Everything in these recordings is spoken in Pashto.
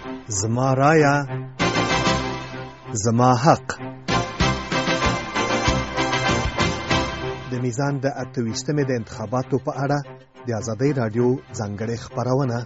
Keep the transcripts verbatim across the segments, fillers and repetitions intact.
زما رايه زما حق. د میزان د اتویشتمې د انتخاباتو په اړه د آزادۍ راډیو ځانګړې خپرونه.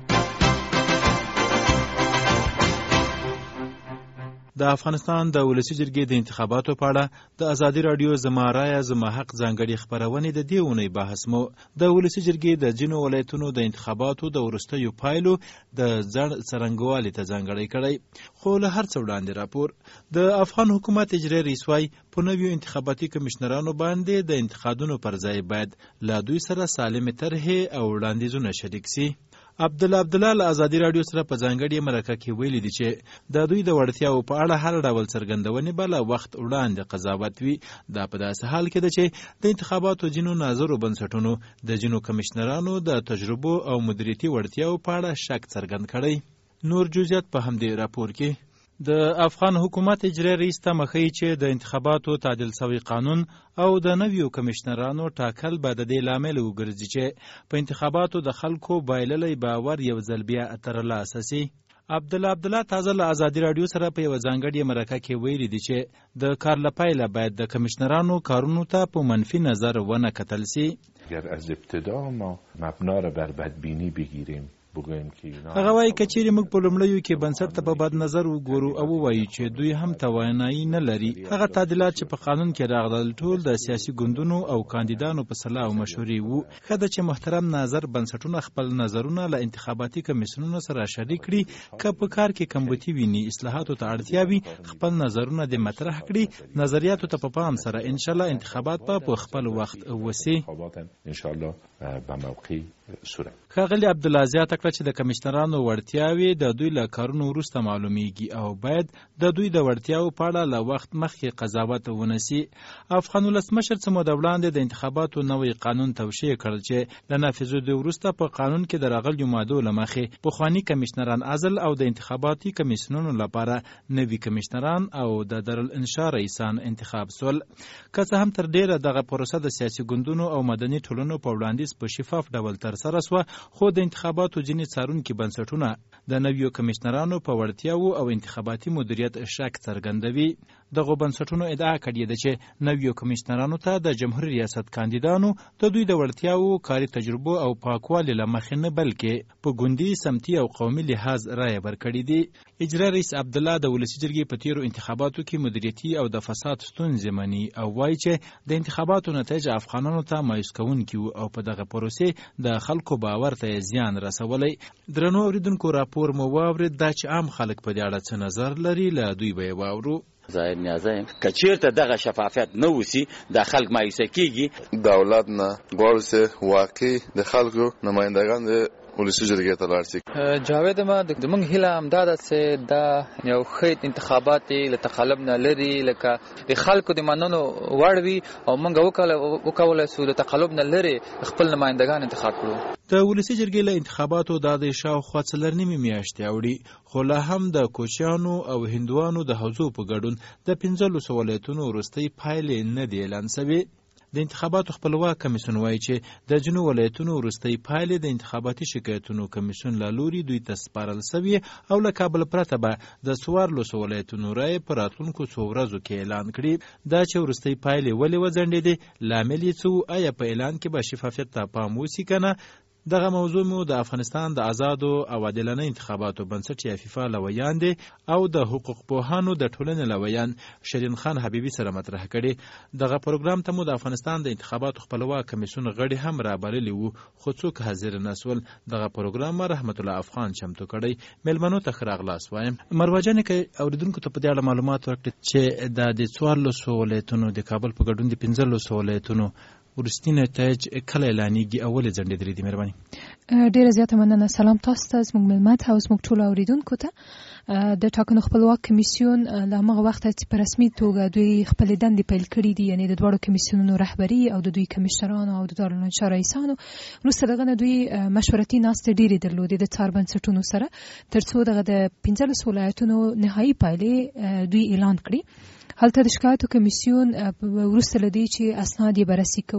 د افغانستان د ولسی جرګې د انتخاباتو په اړه د آزادۍ راډیو زما رایه زما حق ځانګړې خپرونې د دې اونۍ بحث مو د ولسی جرګې د ځینو ولایتونو د انتخاباتو د وروستیو پایلو د ځړ څرنګوالي ته ځانګړی کړی. خو له هر څه وړاندې راپور د افغان حکومت اجرایي رئیس وايي په نویو انتخاباتي کمیشنرانو باندې د انتقادونو پر ځای باید له دوی سره سالمې طرحې او وړاندیزونه شریک سي. عبدالله عبدالله له آزادي راډیو سره په ځانګړې مرکه کې ویلي دي چې د دوی د وړتیاو په اړه هر ډول څرګندونې به له وخت وړاندې قضاوت وي. دا په داسې حال کې ده چې د انتخاباتو ځینو ناظرو بنسټونو د ځینو کمیشنرانو د تجربو او مدیریتي وړتیاو په اړه شک څرګند کړی. نور جزئیات په همدې راپور کې. د افغان حکومت اجرایي رئیس ته مخی چې د انتخاباتو تعدیل شوی قانون او د نویو کمیشنرانو ټاکل به د دې لامل وګرځي چې په انتخاباتو د خلکو بایللی باور یو ځل بیا ترلاسه سي. عبدالله عبدالله تازه له آزادي راډیو سره په یوه ځانګړې مرکه کې ویلي دي چې د کار له پیله باید د کمیشنرانو کارونو ته په منفي نظر ونه کتل سي. اگر از ابتدا ما مبنا را بر بدبینی بگیریم هغه وایي که چیرې موږ په لومړیو کې بنسټ ته په بد نظر وګورو او ووایو چې دوی هم توانایي نه لري، هغه تعدیلات چې په قانون کې راغلل ټول د سیاسي ګوندونو او کاندیدانو په صلاح او مشورې وو. ښه ده چې محترم ناظر بنسټونه خپل نظرونه له انتخاباتي کمیسیونونو سره شریک کړي، که په کار کې کمبودي ویني اصلاحاتو ته اړتیا وي خپل نظرونه دې مطرح کړي. نظریاتو ته په پام سره ان شاء الله انتخابات په خپل وخت وسی. ان شاء الله به موقع صورت. ښاغلي عبدالله زیاته کړه چې د کمیشنرانو وړتیاوې د دوی له کارونو وروسته معلومیږي او باید د دوی د وړتیاو په اړه له وخت مخکې قضاوت ونسي. افغان ولسمشر څه موده وړاندې د انتخاباتو نوی قانون توشیح کړل چې له نافذېدو وروسته په قانون کې د راغلیو مادو له مخې پخواني کمیشنران عزل او د انتخاباتي کمیسیونونو لپاره نوي کمیشنران او د دارالانشا رئیسان انتخاب سول. که څه هم تر ډیره دغه پروسه د سیاسي ګوندونو او مدني ټولنو په وړاندیز په شفاف ډول ترسره سوه، خو د انتخاباتو ځینې څارونکي بنسټونه د نویو کمیشنرانو په وړتیاو او انتخاباتي مدیریت شک څرګندوي. دغو بنسټونو ادعا کړې ده چې نویو کمیشنرانو ته د جمهوري ریاست کاندیدانو د دوی د وړتیاو، کاري تجربو او پاکوالي له مخې نه بلکې په ګوندي، سمتي او قومي لحاظ رایه ورکړې دي. اجرایي رئیس عبدالله د ولسي جرګې په تیرو انتخاباتو کې مدیریتي او د فساد ستونزې مني او وایي چې د انتخاباتو نتایج افغانانو ته مایوس کوونکي وو او په دغه پروسې د خلکو باور ته زیان رسولی. درنو اوریدونکو راپور مو واورید. دا چې عام خلک په دې اړه څه نظر لري له دوی به یې واورو. ظاهر نیازه که چیرته دغه شفافیت نه وسی د خلک مایوسه کیږي. دولت نه غواړي چې واقعي د خلکو نمائندگان د ولسی جرګې ته لاړ شي. جاوید ما د موږ هیله همدا ده چې دا یو ښه انتخابات له تقلب نه لري، لکه د خلکو د مننو وړ وي او موږ وکولای شو د تقلب نه لري خپل نمائندگان انتخاب کړو. د ولسی جرګې له انتخاباتو دا د شاوخوا څلور نیمې میاشتې اوړي، خو لا هم د کوچیانو او هندوانو د حوزو په ګډون د پنځلسو ولایتونو وروستۍ پایلې نه دي اعلان شوې. د انتخاباتو خپلواک کمیسیون وایي چې د ځینو ولایتونو وروستۍ پایلې د انتخاباتي شکایتونو کمیسیون له لوري دوی ته سپارل شوې او له کابل پرته به د څوارلسو ولایتونو رایې په راتلونکو څو ورځو کې اعلان کړي. دا چې وروستۍ پایلې ولې وځنډېدې، لامل یې څه و، آیا په اعلان کې به شفافیت ته پام وسي که نه؟ دغه موضوع مو د افغانستان د آزادو او عادلانه انتخاباتو بنسټ یا فیفا لویان دی او د حقوق پوهانو د ټولنې لویان شرین خان حبیبي سره مطرح کړي. دغه پروګرام ته مو د افغانستان د انتخاباتو خپلواک کمیسیون غړي هم رابللي وو، خو څوک حاضر نه سول. دغه پروګرام رحمت الله افغان چمتو کړی. میلمنو ته ښه راغلاست وایم. مروه جانې که اوریدونکو ته په دې اړه معلومات ورکړي چې د څوارلسو ولایتونو د کابل په ګډون د پنځلسو ولایتونو ورستي نتایج کله اعلانېږي او ولې ځنډېدلې دي؟ مهرباني. ډیره زیاته مننه. سلام تاسو ته، زموږ ملمت او زموږ ټولو اوریدونکو ته. د ټاکنو خپلواک کمیسیون له هغه وخته چې په رسمي توګه دوی خپلې دندې پیل کړي دي، یعنې د دواړو کمیسیونونو رهبري او د دوی کمیشنرانو او د دارالانشا رئیسانو، وروسته دغه نه دوی مشورتي ناستې ډېرې درلودې د څار بنسټونو سره تر څو دغه د پنځلسو ولایتونو نهایي پایلې دوی اعلان کړي. هلته د شکایتو کمیسیون وروسته له دې چې اسناد یې بررسي کو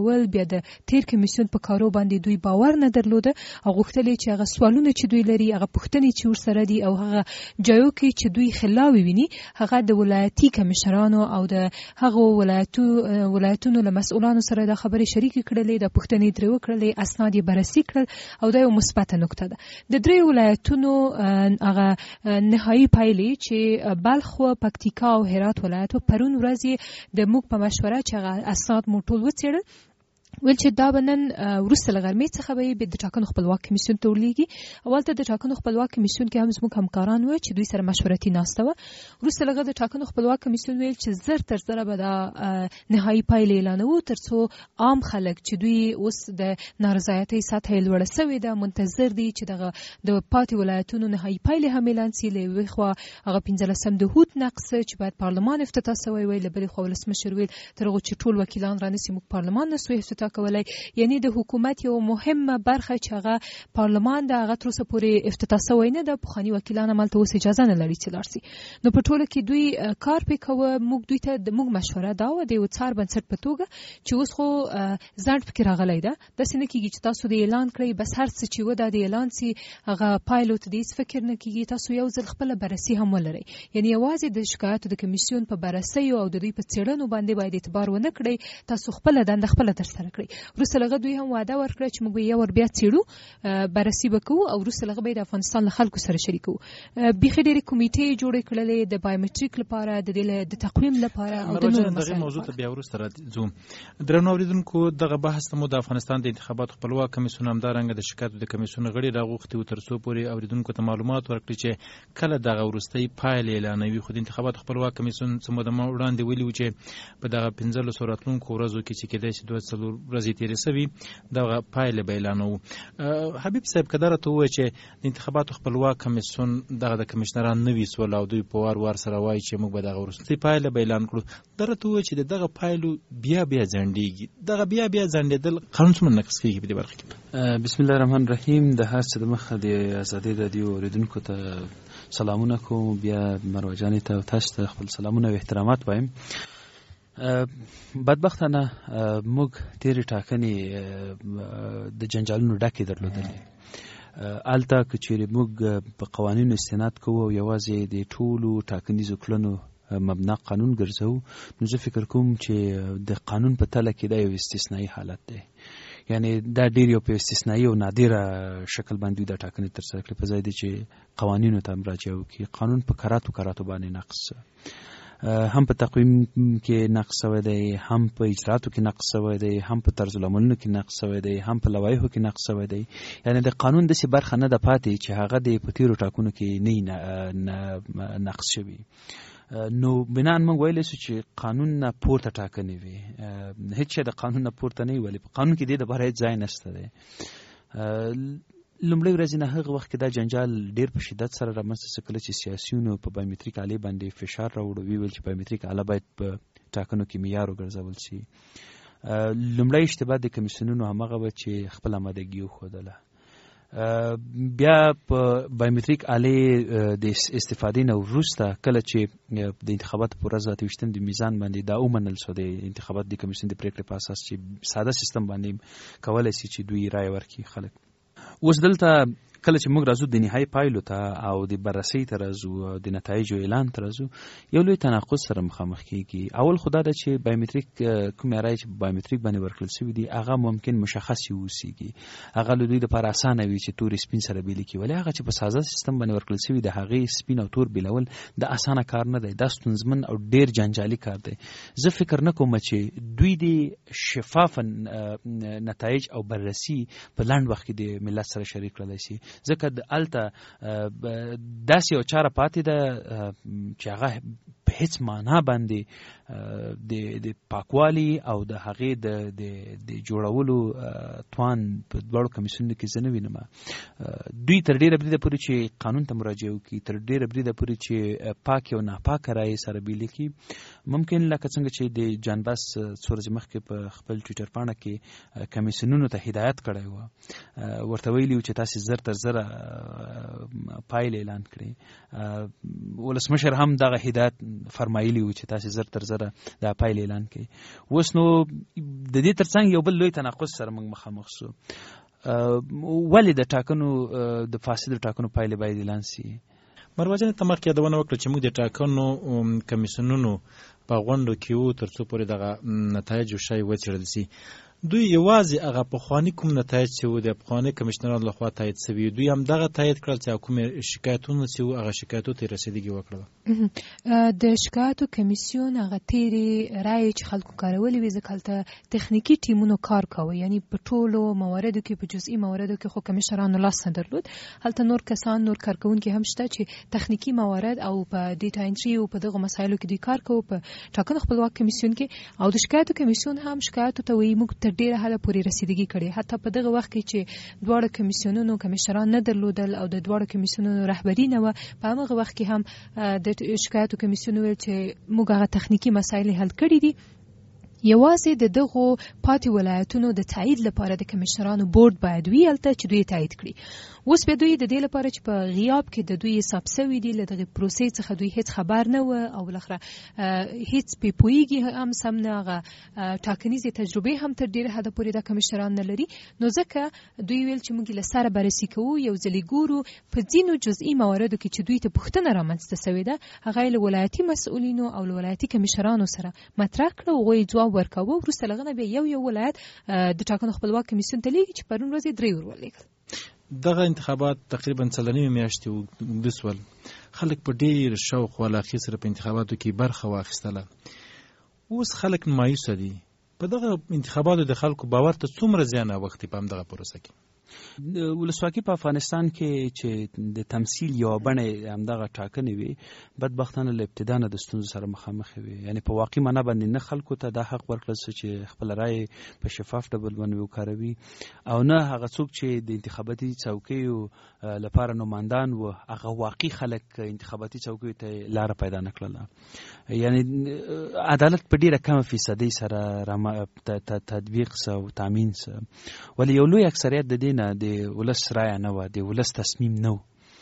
کول، بیا د تیر کمیسیون په کارو باندې دوی باور نه درلوده او غوښتل چې هغه سوالونه چې دوی لري، هغه پوښتنې چې ورسره دي او هغه جایو کې چې دوی خلاوي ویني، هغه د ولایتي کمشنرانو او د هغو ولایتو ولایتونو له مسؤلانو سره د خبرې شریکې کړلې، د پوښتنې ترې وکړلې، اسناد یې بررسي کړل او دا یو مثبته نکته ده. د درې ولایتونو هغه نهایي پایلې چې بلخ و پکتیکا او هرات ولایت پرون ورځ د موږ په مشوره چې هغه اسناد مو ټول وڅېړل، ویل چې دا به نن وروسته له غرمې څخه به د ټاکنو خپلواک کمیسیون ته ورلیږي. اولته د ټاکنو خپلواک کمیسیون کې هم زموږ همکاران وو چې دوی سره مشورتي ناسته وه. وروسته له هغه د ټاکنو خپلواک کمیسیون ویل چې زر تر زره به دا نهایي پایلې اعلانوو، تر څو عام خلک چې دوی اوس د نارضایتۍ سطحه یې لوړه سوې ده منتظر دي چې دغه د پاتې ولایتونو نهایي پایلې هم اعلان سي. له یوې خوا هغه پنځلسم د هوت نقض چې باید پارلمان افتتاح سوی وی، له بلې خوا ولسمشر ویل تر هغو چې ټول وکیلان رانیسي موږ پارلمان نه سو افتتاح کولای. یعنی د حکومت یو مهمه برخه چې هغه پارلمان د هغه تر اوسه پورې افتتاح سوی نه ده، پخواني وکیلان همالته اوس اجازه نه لري چې لاړ سي. نو په ټوله کې دوی کار پې کوه. موږ دوی ته د موږ مشوره دا وه د یو څار بنسټ په توګه چې اوس خو ځنډ پکې راغلی ده، داسې نه کېږي چې تاسو د اعلان کړئ بس هر څه چې و دا د اعلان سي، هغه پایلو ته د هېڅ فکر نه کېږي. تاسو یو ځل خپله بررسي هم ولرئ، یعنې یوازې د شکایاتو د کمیسیون په بررسیو او د دوی په څېړنو باندې باید اعتبار ونه کړئ، تاسو خپله دنده خپله ترسره کړئ. وروسته له هغه دوی هم وعده ورکړه چې موږ به یو ور بیا څېړو، بررسي به کوو او وروسته له هغه به یې د افغانستان له خلکو سره شریکوو. بیخي ډېرې کمیټې جوړې کړلې د بایومټریک لپاره، د دې د تقویم لپاره او د نورو مسایلو. دغه موضوع ته بیا وروسته راځو. درنو اورېدونکو، دغه بحث ته مو د افغانستان د انتخاباتو خپلواک کمیسیون همدارنګه د شکایاتو د کمیسیون غړي راغوښتي وو تر څو پورې اورېدونکو ته معلومات ورکړي چې کله دغه وروستۍ پایلې اعلانوي. خو د انتخاباتو خپلواک کمیسیون څه موده وړاندې ویلي وو چې په دغه پنځلسو راتلونکو ورځو کې چې کېدای شي دوه څلور ورځې تېرې سوي دغه پایلې به اعلانوو. حبیب صاحب که دا راته ووایي چې د انتخاباتو خپلواک کمیسیون دغه د کمیشنران نوي سول او دوی په وار وار سره وایي چې موږ به دغه وروستۍ پایله به اعلان کړو، دا راته ووایي چې د دغه پایلو بیا بیا ځنډېږي. دغه بیا بیا ځنډېدل قانون څومره نقض کېږي په دې برخه کې؟ بسم الله الرحمن الرحیم. د هر څه د مخه د ازادۍ راډیو اورېدونکو ته سلامونه کوم، بیا مروه جانې ته او تاسو ته خپل سلامونه او احترامات وایم. بدبختانه موږ تیرې ټاکنې د جنجالونو ډکې درلودلې. هلته که چیرې موږ په قوانینو استناد کوو او یوازې د ټولو ټاکنیزو کړنو مبنا قانون ګرځو، نو زه فکر کوم چې د قانون په تله کې دا یو استثنایی حالت دی. یعنی دا ډیر یو په استثنایی او نادره شکل باندې د ټاکنې ترسره کړي، په ځای دی چې قوانینو ته مراجعه وکړي. قانون په کراتو کراتو باندې نقص، هم په تقویم کې نقص شوی دی، هم په اجراتو کې نقص شوی دی، هم په طرز العملونو کې نقص شوی دی، هم په لوایحو کې نقص شوی دی. یعنی د قانون داسې برخه نه ده پاتې چې هغه د په تیرو ټاکنو کې نه نقص شوي. نو بنان موږ ویلی سو چې قانون نه پورته ټاکنې وي، هیڅ شی د قانون نه پورته نه وي، ولې په قانون کې دې دپاره هیڅ ځای نشته دی. لومړۍ ورځې نه هغه وخت کې دا جنجال ډېر په شدت سره رامنځته شو کله چې سیاسیونو په بایومټریک آلې باندې فشار راوړو، ویل چې بایومټریک آله باید په ټاکنو کې معیار وګرځول شي. لومړی اشتباه د کمیسیونونو همغه وه چې خپل آمادګي وښودله. بیا په بایومټریک آلې د استفادې نه وروسته کله چې د انتخاباتو په ورځ اته ویشتم د میزان باندې دا ومنل شو د انتخابات د کمیسیون د پریکړې په اساس چې ساده سیستم باندې کولی شي چې دوی رایه ورکړي خلک. اوس دلته کله چې موږ راځو د نهایي پایلو ته او د بررسۍ ته راځو او د نتایجو اعلان ته راځو، یو لوی تناقض سره مخامخ کېږي. اول خو دا ده چې بایومټریک کومې رایې چې په بایومټریک باندې ورکړل شوي دي هغه ممکن مشخص واوسېږي، هغه له دوی دپاره اسانه وي چې تور سپین سره بېلې کړي، ولې هغه چې په ساده سیستم باندې ورکړل شوي د هغې سپین او تور بېلول د اسانه کار نه دی، دا ستونزمن او ډېر جنجالي کار دی. زه فکر نه کوم چې دوی د شفافه نتایج او بررسي په لنډ وخت کې د ملت سره شریک کړلی شي، ځکه د الته داسې یو چاره پاتې ده چې هغه په هیڅ معنا باندې د پاکوالي او د هغې د جوړولو توان په دواړو کمیسیونونو کې زه نه وینم. دوی تر ډېره بریده پورې چې قانون ته مراجعه وکړي، تر ډېره بریده پورې چې پاکې او ناپاکه رایې سره بېلې کړي، ممکن لکه څنګه چې د جان باس څو ورځې مخکې په خپل ټویټر پاڼه کې کمیسیونونو ته هدایت کړی و، ورته ویلي و چې تاسې زر تر زره پایلې اعلان کړي. ولسمشر هم دغه هدایت فرمایلی و چې تاسې زر تر زره سره د پایل اعلان کړي. اوس نو د دې ترڅنګ یو بل لوی تناقض سره موږ مخامخ سو. ولې د ټاکنو د فاسدو ټاکنو پایلې باید اعلان شي؟ مروجنه ته مخکې یادونه وکړه چې موږ د ټاکنو کمیسیونونو په غونډو کې وو تر څو پورې دغه نتایج شای وڅېړل شي. دوی یوازې هغه پخواني کوم نتایج چې وو د پخواني کمیشنرانو لخوا تایید شوي دوی هم دغه تایید کړل چې کوم شکایتونه چې وو هغه شکایتو ته رسیدګي وکړه. د شکایتو کمیسیون هغه تیرې رایې چې خلکو کارولې وي ځکه هلته تخنیکي ټیمونو کار کوي، یعنی په ټولو مواردو کې په جزئي مواردو کې خو کمیشنرانو لاس نه درلود. هلته نور کسان نور کارکوونکي هم شته چې تخنیکي موارد او په ډیټا انټري او په دغه مسایلو کې دوی کار کوي په ټاکنو خپلواک کمیسیون کې. او د شکایتو کمیسیون هم شکایتو ته وایي موږ ډیره حاله پورې رسیدګي کړې. حتی په دغه وخت کې چې دواړه کمیسیونونو کمیشنران نه درلودل او د دواړو کمیسیونونو رهبري نه وه، په هغه وخت کې هم د شکایتو کمیسیون ویل چې موږ هغه تخنیکي مسایل حل کړي دي. یوازې د دغو پاتې ولایتونو د تایید لپاره د کمیشنرانو بورډ باید وي هلته چې دوی تایید کړي. اوس بیا دوی د دې لپاره چې په غیاب کې د دوی حساب سوي دي له دغې پروسې څخه دوی هیڅ خبر نه وه او بالاخره هیڅ پې پوهېږي هم سم نه، هغه ټاکنیزې تجربې هم تر ډېره حده پورې دا کمیشنران نه لري. نو ځکه دوی ویل چې موږ له سره بررسي کوو، یو ځلې ګورو په ځینو جزئي مواردو کې چې دوی ته پوښتنه رامنځته سوې ده هغه یې له ولایتي مسؤلینو او له ولایتي کمیشنرانو سره مطرح کړه. هغوی یې ځواب ورکاوه. وروسته له هغه نه بیا یو یو ولایت د ټاکنو خپلواک کمیسیون ته لیږي چې پرون ورځ یې درې ور ولېږل. دغه انتخابات تقریبا څلورنیمې میاشتې اوږده سول. خلک په ډېر شوق او علاقې سره په انتخاباتو کې برخه واخیستله. اوس خلک مایوسه دي. په دغه انتخاباتو د خلکو باور ته څومره زیان اوښتی په همدغه پروسه کې؟ ولسواکي په افغانستان کې چې د تمثیل یو بڼه همدغه ټاکنې وي، بدبختانه له ابتدا نه د ستونزو سره مخامخ وي. یعنی په واقعي معنا باندې نه خلکو ته دا حق ورکړل شو چې خپل رای په شفاف ډول باندې وکاروي، او نه هغه څوک چې د انتخاباتي څوکیو لپاره نمایندان و هغه واقعي خلک انتخاباتي څوکیو ته لاره پیدا نه کړله. یعنی عدالت په ډېره کمه فیصدۍ سره تطبیق سه او تامین سه، ولې یو لوی اکثریت د دې نه د ولس رایه نه وه، د ولس تصمیم نه و.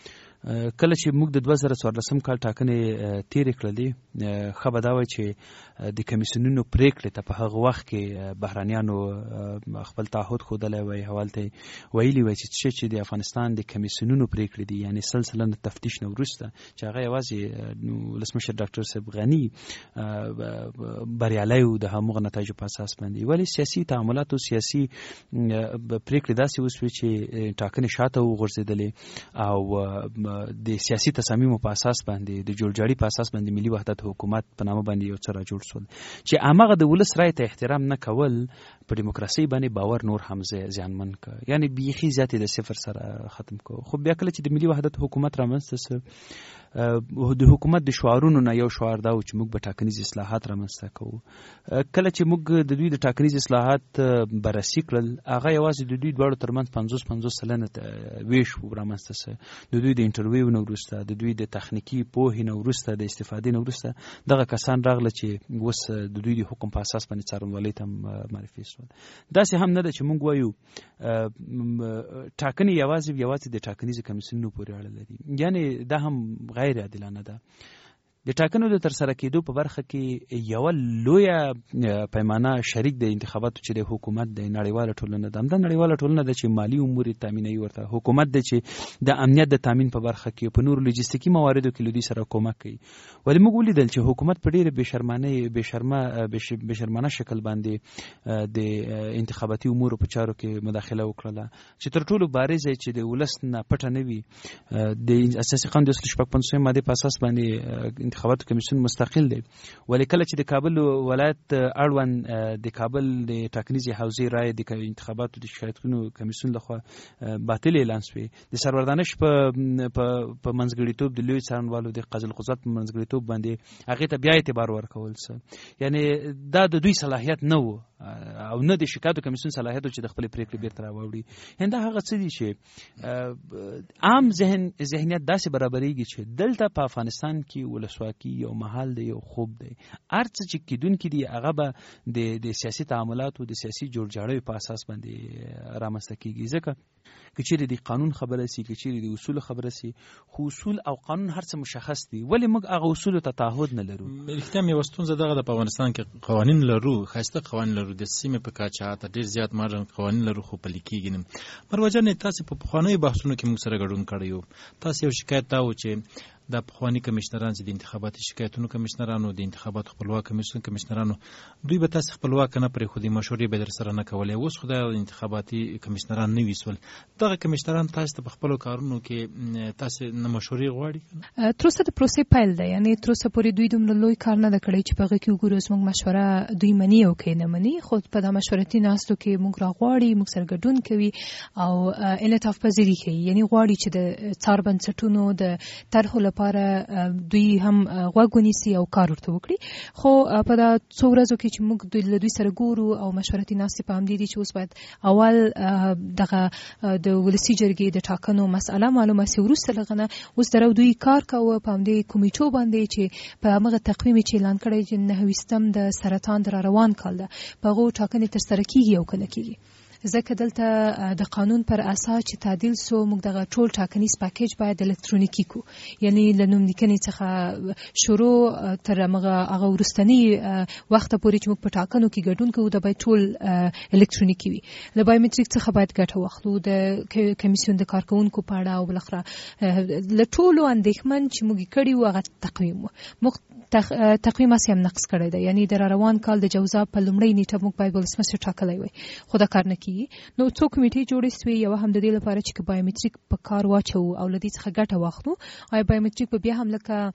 کله چې موږ د دوه زره څوارلسم کال ټاکنې تېرې کړلې، ښه به دا وای چې د کمیسیونونو پرېکړې ته په هغه وخت کې بهرانیانو خپل تعهد ښودلی وای، هلته ویلي وای چې څه چې د افغانستان د کمیسیونونو پرېکړې دي، یعنې سل سلنه تفتیش نه وروسته چې هغه یوازې ولسمشر ډاکټر صاحب غني بریالی و د همغه نتایجو په اساس باندې. ولې سیاسي تعاملاتو سیاسي پرېکړې داسې وسوې چې ټاکنې شاته وغورځېدلې او د سیاسي تصامیمو په اساس باندې د جوړجاړي په اساس باندې ملي وحدت حکومت په نامه باندې یو څه را جوړ شول چې هماغه د ولس رایې ته احترام نه کول په دیموکراسۍ باندې باور نور هم زیانمن کړ، یعنی بیخي زیاتې د صفر سره ختم کړ. خو بیا کله چې د ملي وحدت حکومت رامنځته سو، د حکومت د شعارونو نه یو شعار دا و چې موږ به ټاکنیز اصلاحات رامنځته کوو. کله چې موږ د دوی د ټاکنیز اصلاحات بررسي کړل، هغه یوازې د دوی دواړو ترمنځ پنځوس پنځوس سلنه ویش رامنځته سو. د دوی د انټرویو نه وروسته، د دوی د تخنیکي پوهې نه وروسته، د استفادې نه وروسته دغه کسان راغله چې اوس د دوی د حکم په اساس باندې څارنوالۍ ته معرفي شول. داسې هم نه ده چې موږ وایو ټاکنې یوازې یوازې د ټاکنیزو کمیسیونونو پورې اړه لري، یعنی دا هم غیر عادلانه ده. د ټاکنو د ترسره کېدو په برخه کې یوه لویه پیمانه شریک د انتخاباتو چې د حکومت د نړیواله ټولنه ده. همدا نړیواله ټولنه ده چې مالي امور یې تامینوي ورته، حکومت ده چې د امنیت د تامین په برخه کې په نورو لوجستیکي مواردو کې له دوی سره کومک کوي. ولې موږ ولیدل چې حکومت په ډېرې بېشرمانه بېشرمه بېشرمانه شکل باندې د انتخاباتي امورو په چارو کې مداخله وکړله چې تر ټولو بارزه چې د ولس نه پټه نه وي. د اساسي قانون د یو سل شپږ پنځوسمې مادې په اساس باندې انتخاباتو کمیسیون مستقل دی، ولې کله چې د کابل ولایت اړوند د کابل د ټاکنیزې حوزې رایې د انتخاباتو د شکایتونو کمیسیون لخوا باطل اعلان شوې، د سرور دانش په په منځګړیتوب د لوی څارنوالو د قاضي القضات په منځګړیتوب باندې هغې ته بیا اعتبار ورکول څه، یعنې دا د دوی صلاحیت نه و او نه د شکایتو کمیسیون صلاحیت چې د خپل پریکړې بیرته راوړي. همدا هغه څه دي چې عام ذهن ذهنیت داسې برابرېږي چې دلته په افغانستان کې ولسواکي یو محل دی، یو خوب دی. هر څه چې کیدونکي دي هغه به د د سیاسي تعاملاتو د سیاسي جوړجاړیو په اساس باندې رامنځته کیږي. ځکه که چیرې د قانون خبره سي، که چیرې د اصول خبره سي، خو اصول او قانون هر څه مشخص دي، ولې موږ هغه اصولو ته تعهد نه لرو؟ رښتیا یوه ستونزه دغه ده، په افغانستان کې قوانین لرو، ښایسته قوانین لرو، د سیمې په کچه حتی ډېر زیات ماډرن قوانین لرو، خو پلي کېږي نه. مروجانې تاسې په پخوانیو بحثونو کې موږ سره ګډون کړی یو. تاسې یو شکایت دا و چې دا پخواني کمیشنران چې د انتخاباتي شکایتونو کمیشنرانو، د انتخاباتو خپلواک کمیسیون کمیشنرانو، دوی به تاسې خپلواک نه پرېښودې، مشورې به در سره نه کولې. اوس خو دا انتخاباتي کمیشنران نوي سول، دغه کمیشنران تاسې ته په خپلو کارونو کې تاسې نه مشورې غواړي؟ تر اوسه د پروسې پیل دی، یعنې تر اوسه پورې دوی دومره لوی کار نه ده کړی چې په هغه کې وګورو زموږ مشوره دوی مني او که نه مني. خو په دا مشورتي ناستو کې موږ راغواړي، موږ سره ګډون کوي او انعطاف پذیري کوي، یعنې غواړي چې د څار بنسټونو د طرحو لپاره دوی هم غوږ ونیسي او کار ورته وکړي. خو په دا څو ورځو کې چې موږ دوی له دوی سره ګورو او مشورتي ناستې په همدې دي چې اوس باید اول دغه د ولسي جرګې د ټاکنو مسأله معلومه سي، وروسته له هغه نه اوس درو دوی کار کوه په همدې کمیټو باندې چې په همغه تقویم چې اعلان کړی چې نهه ویشتم د سرطان د را روان کال ده، په هغو ټاکنې ترسره کیږي او که نه کیږي. ځکه دلته د قانون پر اساس چې تعدیل سو، موږ دغه ټول ټاکنیز پاکیج باید الکترونیکي کو، یعنی له نوملیکنې څخه شروع تر هغه هغه وروستني وخت پورې چې موږ په ټاکنو کې ګډون کوو دا باید ټول الکترونیکي وي. له بایومټریک څخه باید ګټه واخلو، د کمیسیون د کارکونکو په اړه او بلخره له ټولو اندېښمن چې موږ کړي وو هغه تقویم وو. موږ تقویم اسی هم نقص کړی دی، یعنی د روان کال د جوزا په لومړۍ نیټه موږ باید ولسمشر ټاکلی وای، خو دا کار نه کیږي. نو څو کمیټې جوړې سوې، یوه هم د دې لپاره چې بایومټریک په کار واچو او له دې څخه ګټه واخلو. آیا بایومټریک به بیا هم لکه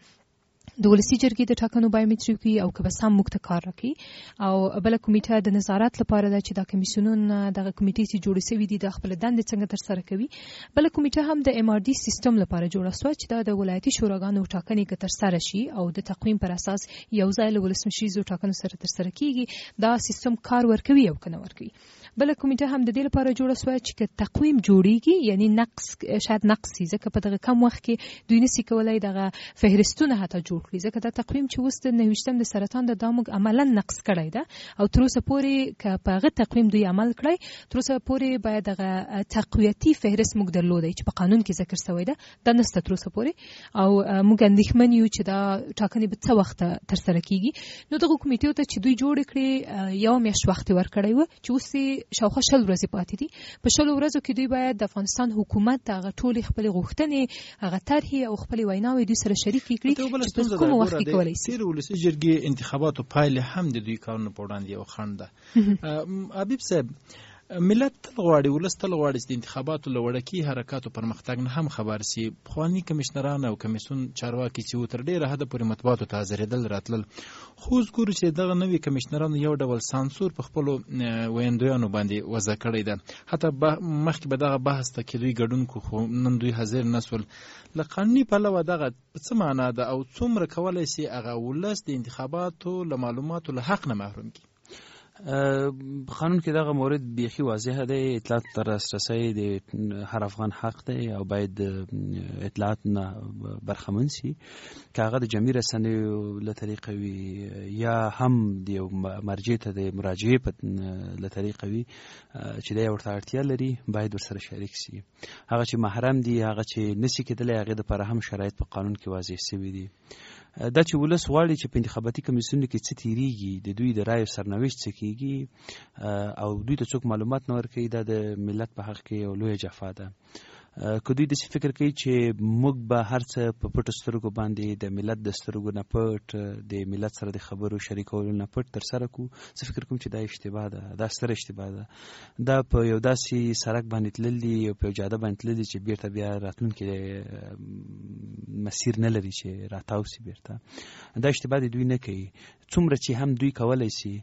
د ولسي جرګې د ټاکنو بایومټریک وي او که بس هم موږ ته کار راکړي؟ او بله کمیټه د نظارت لپاره ده چې دا کمیسیونونه دغه کمیټې چې جوړې سوي دي د خپل دندې څنګه ترسره کوي. بله کمیټه هم د ام آر ډي سیستم لپاره جوړه سوه چې دا د ولایتي شوراګانو ټاکنې که ترسره شي او د تقویم پر اساس یو ځای له ولسمشریزو ټاکنو سره ترسره کیږي، دا سیستم کار ورکوي او که نه ورکوي. بله کمیټه هم د دې لپاره جوړه سوه چې که تقویم جوړیږي، یعنی نقص شاید نقص سي، ځکه په دغه کم وخت کې دوی نسي کولای دغه فهرستونه حتی جوړ کړي، ځکه دا تقویم چې اوس د نهه ویشتم د سرطان د دا موږ عملا نقص کړی ده او تر اوسه پورې که په هغه تقویم دوی عمل کړی، تر اوسه پورې باید دغه تقویتي فهرست موږ درلودی چې په قانون کې ذکر شوی ده، دا نشته تر اوسه پورې. او موږ اندېښمن یو چې دا ټاکنې به څه وخت ترسره کیږي. نو دغه کمیټې ته چې دوی جوړ کړي یو میاشت وخت ورکړی و چې اوس شاوخوا شل ورځې پاتې دي. په شلو ورځو کې دوی باید د افغانستان حکومت هغه ټولې خپلې غوښتنې، هغه طرحې او خپلې ویناوې دوی سره شریکې کړي چې په کوم وخت کې کولی شي. تېر ولسي جرګې انتخاباتو پایلې هم د دوی کارونو په وړاندې یو خنډ ده. حبیب صاحب، ملت تل غواړي، ولس تل غواړي چې د انتخاباتو له وړکي حرکاتو پرمختګ نه هم خبر سي. پخواني کمیشنران او کمیسیون چارواکي چې و تر ډېره حده پورې مطبوعاتو ته حاضرېدل راتلل، خو اوس ګورو چې دغه نوي کمیشنرانو یو ډول سانسور په خپلو ویندویانو باندې وضع کړی ده. حتی مخکې به دغه بحث ته کې دوی ګډون کو، خو نن دوی حاضر نه سول. له قانوني پلوه دغه څه معنا ده او څومره کولی سي هغه ولس د انتخاباتو له معلوماتو له حق نه محروم کړي؟ قانون کې دغه مورد بیخي واضح دی، اطلاعات ته لاسرسی د هر افغان حق دی او باید اطلاعات نه برخمن سي، که هغه د جمعي رسنیو له طریقه وي یا هم د یو مرجع ته د مراجعې په له طریقه وي چې دی ورته اړتیا لري، باید ورسره شریک سي. هغه چې محرم دي، هغه چې نسي کېدلی، هغې دپاره هم شرایط په قانون کې واضح سوي دي. دا چې ولس غواړي چې په انتخاباتي کمیسیونو کې څه تیریږي، د دوی د رایو سرنوشت څه کیږي او دوی ته څوک معلومات نه ورکوي، دا د ملت په حق کې یو لویه جفا ده. که دوی داسې فکر کوي چې موږ به هر څه په پټو سترګو باندې د ملت د سترګو نه پټ، د ملت سره د خبرو شریکولو نه پټ ترسره کړو، زه فکر کوم چې دا اشتباه ده، دا ستره اشتباه ده. دا په یو داسې سړک باندې تلل دي او په یو جاده باندې تلل دي چې بیرته بیا راتلونکي مسیر نه لري چې راتاو سي بیرته. دا اشتباه دوی نه کوي. څومره چې هم دوی کولی سي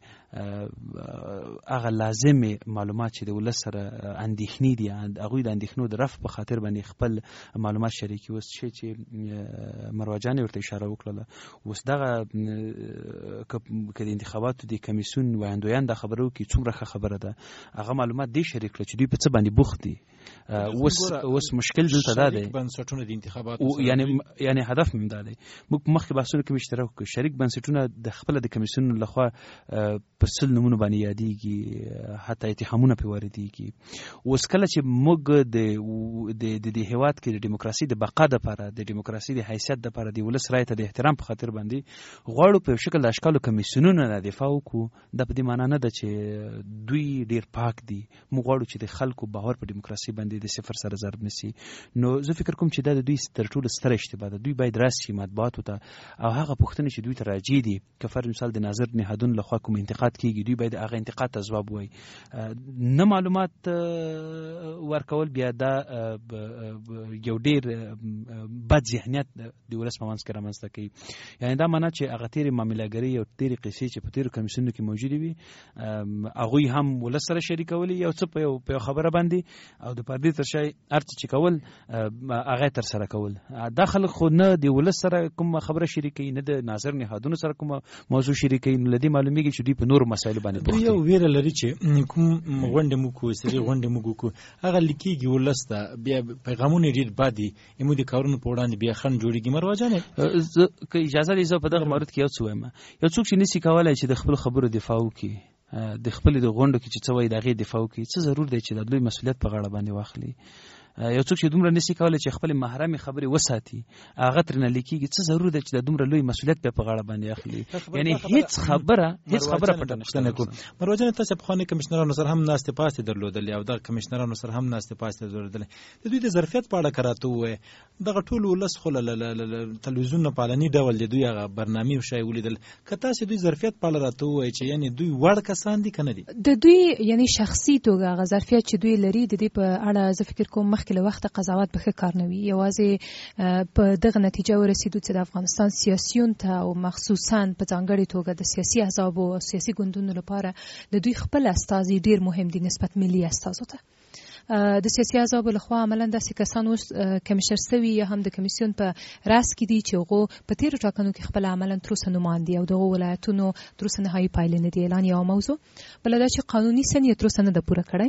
هغه لازمه معلومات چې د ولس سره اندېښنې دي هغوی د اندېښنو د رفع په خاطر باندې خپل معلومات شریکي. اوس شی چې مروه جانې ورته اشاره وکړله، اوس دغه که د انتخاباتو د کمیسیون ویاندویان دا خبره وکړي څومره ښه خبره ده. هغه معلومات دې شریک کړه چې دوی په څه باندې بوخت دي. اوس اوس مشکل دلته دا دی بنسټونه د انتخاباتو یعنی یعنی هدف مې دا دی. موږ مخکې بحثونه کې اشتراک وکړو، شریک بنسټونه د خپل د کمیسیون لخوا په سل نومونو باندې یادېږي، حتی اتهامونه پرې واردېږي. اوس کله چې موږ د د هېواد کې د ډیموکراسي د بقا دپاره د ډیموکراسي د حیثیت دپاره د ولس رایې ته د احترام په خاطر باندې غواړو په یو شکل د اشکالو کمیسیونونه نه دفاع وکړو، دا په دې معنا نه ده چې دوی ډېر پاک دي. موږ غواړو چې د خلکو باور په ډیموکراسي باندې د صفر سره ضرب نشي. نو زه فکر کوم چې دا د دوی تر ټولو ستره اشتباه ده. دوی باید راسي مطبوعاتو ته او هغه پوښتنې چې دوی ته راجع دي که فرض مثال د ناظر نهادونو لخوا کوم انتقاد کیږي، دوی باید هغه انتقاد ته ځواب ووایي. نه معلومات ورکول بیا دا یو ډېر بد ذهنیت د ولس په منځ کې رامنځته کوي. یعنې دا معنا چې هغه تېرې معاملهګرۍ او تېرې قصې چې په تېرو کمیسیونو کې موجودې وي هغوی هم ولس سره شریکولي یو څه په یو خبره باندې او د پردې تر شا هر څه چې کول هغه تر سره کول. دا خلک خو نه د ولس سره کوم خبره شریکوي نه د ناظر نهادونو سره کوم موضوع شریکوي. نو له دې معلومیږي چې دوی په نورو مسایلو باندې بوخت دي. یو ویره لري چې کوم غونډې موږ کوو سري غونډې موږ کوو هغه لیکيږي ولس ته بیا پیغامونه ډېر بد دي امو د کارونو په وړاندې بیا خنډ جوړېږي. مروه جانې که اجازه دې زه په دغه مورد کې یو څه وایم. یو څوک چې نشي کولی چې د خپل خبرو دفاع وکړي، د خپل د غونډو کې چې څه وایي د هغې دفاع وکړي، څه ضرور دی چې د لوی مسؤلیت په غاړه باندې واخلي. یو څوک چې دومره نشي کولی چې خپل محرمې خبرې وساتي هغه ترېنه لیکيږي، څه ضرور دی چې د دومره لوی مسؤلیت بیا په غاړه باندې اخلي. یعنې هېڅ خبره هېڅ خبره پټه نه کوو. مروه جانې تاسې پخواني کمیشنرانو سره هم ناستې پاستې درلودلې او دغه کمیشنرانو سره هم ناستې پاستې درلودلې. د دوی د ظرفیت په اړه که راته ووایې دغه ټول ولس خو له تلویزیون نه پالني ډول د دوی هغه برنامې او شی ولیدل. که تاسې دوی ظرفیت په اړه راته ووایې چې یعنې دوی وړ کسان دي که نه دي؟ د دوی یعنې شخصي توګه هغه ظرفیت چې دوی لري د دې په اړه زه فکر کوم مخکې له وخته قضاوت به ښه کار نه وي. یوازې په دغه نتیجه ورسېدو چې د افغانستان سیاسیون ته او مخصوصا په ځانګړې توګه د سیاسي احزابو او سیاسي ګوندونو لپاره د دوی خپل استازي ډېر مهم دي نسبت ملي استازو ته. د سیاسي احزابو لخوا عملا داسې کسان اوس کمیشر سوي یا هم د کمیسیون په راس کې دي چې هغو په تېرو ټاکنو کې خپله عملا تر اوسه نومان دي او دغو ولایتونو تر اوسه نهایي پایلې نه دي اعلان. یوه موضوع بله دا چې قانوني سن یې تر اوسه نه ده پوره کړی.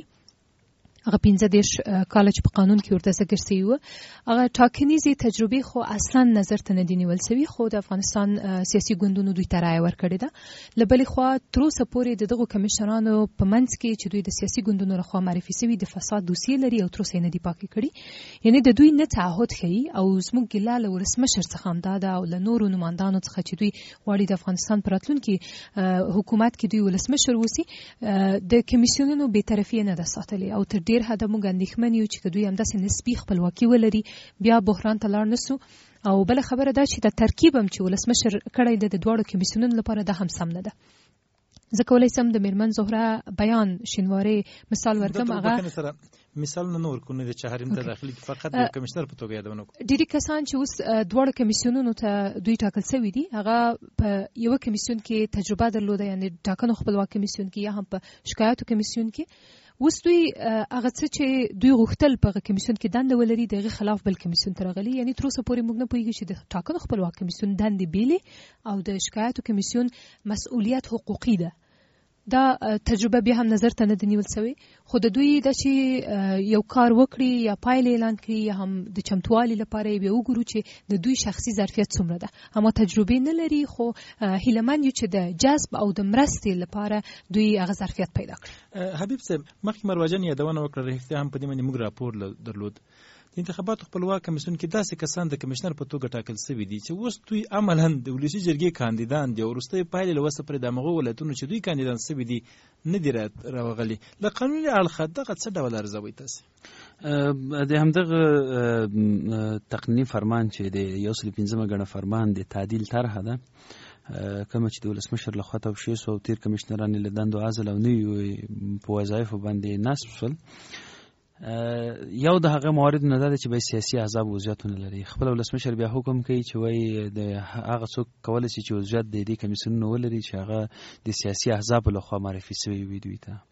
هغه پنځه دېرش کاله چې په قانون کې ورته ذکر سوي وه هغه ټاکنیزې تجربې خو اصلا نظر ته نه دي نیول سوي، خو د افغانستان سیاسي ګوندونو دوی ته رایه ورکړې ده. له بلې خوا تر اوسه پورې د دغو کمیشنرانو په منځ کې چې دوی د سیاسي ګوندونو لخوا معرفي سوي د فساد دوسیې لري او تر اوسه یې نه دي پاکې کړي. یعنې د دوی نه تعهد ښیي او زموږ ګیله له ولسمشر څخه همدا ده او له نورو نمایندانو څخه چې دوی غواړي د افغانستان په راتلونکي حکومت کې دوی ولسمشر اوسي د کمیسیونونو بېطرفي یې نه ده ساتلې او تر ډېر حده موږ اندېښمن یو چې که دوی همداسې نسبي خپلواکي ولري بیا بحران ته لاړ نسو. او بله خبره دا چې د ترکیب هم چې ولسمشر کړی ده د دواړو کمیسیونونو لپاره دا هم سم نه ده. زه کولی سم د میرمن زهره بیان شینوارې مثال ورکړم. هغه مثال نه نور کو نه د چهارم ته داخلي فقط د کمشنر په توګه یادونه کوم. ډېری کسان چې اوس دواړو کمیسیونونو ته دوی ټاکل سوي دي هغه په یوه کمیسیون کې تجربه درلوده، یعنې ټاکنو خپلواک کمیسیون کې یا هم په شکایاتو کمیسیون کې. اوس دوی هغه څه چې دوی غوښتل په هغه کمیسیون کې دنده ولري د هغې خلاف بل کمیسیون ته راغلي. یعنې تر اوسه پورې موږ نه پوهېږو چې د ټاکنو خپلواک کمیسیون دندې بېلې او د شکایاتو کمیسیون مسؤلیت حقوقي ده. دا تجربه بیا هم نظر ته نه ده نیول سوی، خو د دوی دا چې یو کار وکړي یا پایله اعلان کړي یا هم د چمتووالي لپاره یې بیا وګورو چې د دوی شخصي ظرفیت څومره ده. اما تجربې نه لري، خو هیلهمند یو چې د جذب او د مرستې لپاره دوی هغه ظرفیت پیدا کړي. حبیب صاحب مخکې مروه جان یادونه وکړه، رښتیا هم په دې باندې موږ راپور درلود. د انتخاباتو خپلواک کمیسیون کې داسې کسان د کمیشنر په توګه ټاکل شوي دي چې اوس دوی عملاً د ولسي جرګې کاندیدان دي او وروستۍ پایلې له وسه پرې د همغو ولایتونو چې دوی کاندیدان شوي دي نه دي راوغلي. له قانوني اړخه دغه څه ډول ارزوئ تاسې؟ د همدغه تقنیني فرمان چې د یو سل پنځمه ګڼه فرمان د تعدیل طرحه ده کومه چې د ولسمشر لخوا توشیح سوه او تېر کمیشنران یې له دندو عزل او نوي په وظایفو باندې نصب شول. یو د هغه موارد نه ده چې به سیاسي احزاب وضعیتونه لري. خپل ولسمشر بیا حکم کوي چې وایي د هغه څوک کولی شي چې وضعیت د دې کمیسیونونه ولري چې هغه د سیاسي احزابو لخوا معرفي سوي وي دوی ته.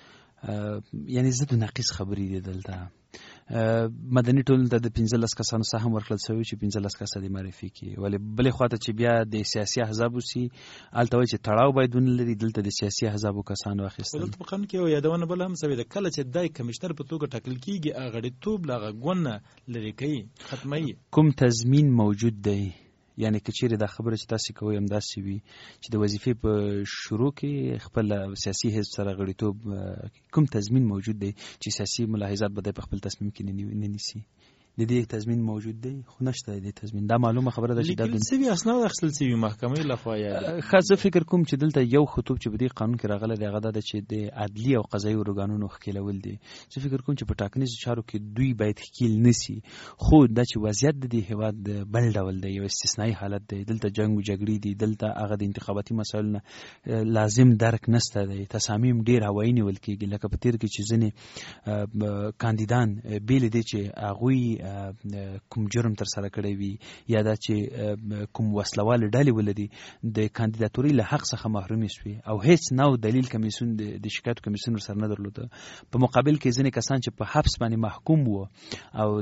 یعنې ضد و نقیص خبرې دي دلته. مدني ټولنې ته د پنځلس کسانو سهم ورکړل شوی چې پنځلس کسه دې معرفي کړي، ولې بلې خواته چې بیا د سیاسي احزابو سي هلته وایي چې تړاو باید ونه لري، دلته د سیاسي احزابو کسانو اخیستل. دلته په قانون کې یو یادونه بله هم شوې ده، کله چې دی کمیشنر په توګه ټاکل کېږي هغه غړیتوب له هغه ګوند نه لرې کوي، ختموي. کوم تضمین موجود دی؟ یعنی که چیرې دا خبره چې تاسو کوئ همداسې وي چې د وظیفې په شروع کې خپل سیاسي حزب سره غړیتوب، کوم تضمین موجود دی چې سیاسي ملاحظات به په خپل تصمیم کې نه نیسي؟ د دې تضمین موجود دی؟ خو نشته د تضمین. دا معلومه خبره ده چې دا لیکل سوي اسناد اخیستل سوي محکمې لخوا. یا خاص زه فکر کوم چې دلته یو خطوب چې په دې قانون کې راغلی دی هغه دا ده چې د عدلي او قضایي ارګانونو ښکېلول دي. زه فکر کوم چې په ټاکنیزو چارو کې دوی باید ښکېل نسي، خو دا چې وضعیت د دې هېواد بل ډول دی، یو استثنایي حالت دی، دلته جنګ و جګړې دي، دلته هغه د انتخاباتي مسایلو نه لازم درک نسته دی، تصامیم ډېر هوایي نیول کېږي. لکه په تېر کې چې ځینې کاندیدان بې له دې چې هغوی کوم جرم تر سره کړی وي یا دا چې کوم وسلواله ډلې ولري د کاندیداتوري له حق څخه محرومې شوي او هیڅ نو دلیل کمیسیون د شکایت کمیسیون سره نه درلوده. په مقابل کې ځینې کسان چې په حبس باندې محکوم وو او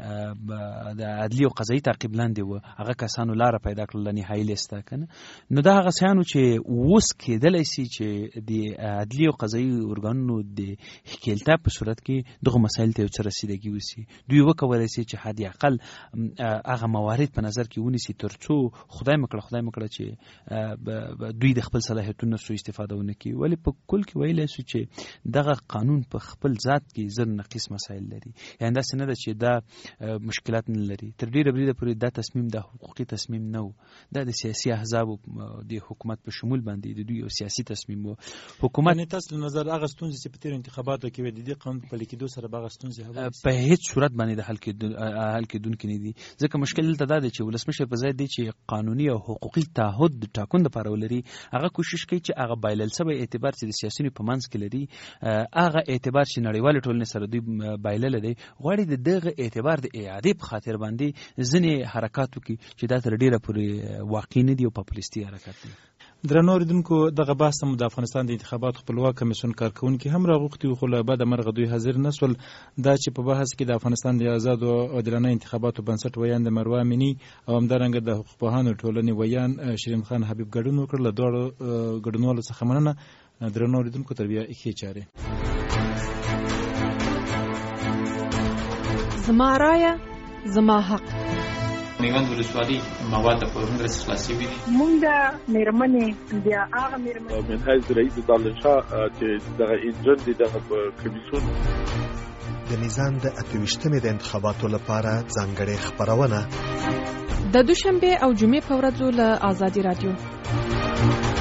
د عدلي او قضایي تعقیب لاندې وو هغه کسانو لاره پیدا کړله نهایي لیسته کنه. نو دا هغه شیانو چې اوس کېدلی سي چې د عدلي او قضایي ارګانونو د ښکېلتیا په صورت کې دغه مسایل ته یو څه رسیدګي وسي. دوی وکولی سي چې حد اقل هغه موارد په نظر کې ونیسي تر څو خدای مکړه خدای مکړه چې دوی د خپل صلاحیتونو سو استفاده ونه کړي. ولې په کل کې ویلی شو چې دغه قانون په خپل ذات کې زر نقیص مسایل لري، یعنې داسې نه ده چې دا مشکلات نه لري. تر ډېره بریده پورې دا تصمیم دا حقوقي تصمیم نه و، دا د سیاسي احزابو د حکومت په شمول باندې د دوی یو سیاسي تصمیم و. حکومت یعنې تاسو له نظر هغه ستونزې چې په تېرو انتخاباتو کې وې د دې قانون په پلي کېدو سره به هغه ستونزې په هېڅ صورت باندې د حل کېدو حل کېدونکي نه دي. ځکه مشکل دلته دا دی چې ولسمشر په ځای دی چې قانوني او حقوقي تعهد د ټاکنو دپاره ولري، هغه کوشش کوي چې هغه بایلل سوی اعتبار چې د سیاسیونو په منځ کې لري هغه اعتبار چې نړیوالې ټولنې سره دوی بایللی دی غواړي د دغه اعتبار د اعادې په خاطر باندې ځینې حرکات وکړي چې دا تر ډېره پورې واقع نه دي او پاپولیستي حرکات دي. درنو اوریدونکو دغه بحث هم د افغانستان د انتخاباتو خپلواک کمیسیون کارکونکي هم راغوښتي وو، خو له بده مرغه دوی حاضر نه سول. دا چې په بحث کې د افغانستان د آزادو او عادلانه انتخاباتو بنسټ ویان د مروه امیني او همدارنګه د حقوقپوهانو ټولنې ویان شیرین خان حبیب ګډون وکړ. له دواړو ګډونوالو څخه مننه. درنو اوریدونکو تر بیا ښې چارې. زما رایه زما حق. میوند ولسوالي مواد په هندرس خلاصي وي. مونږ د میرمنې بیا هغه میرمنې منهاج رئیس دالن شاه چې دغه انجن دي دغه کمیسیون د میزان د اتویشتمې د انتخاباتو لپاره ځانګړې خپرونه د دوشنبه او جمعې په ورځو له آزادي رادیو.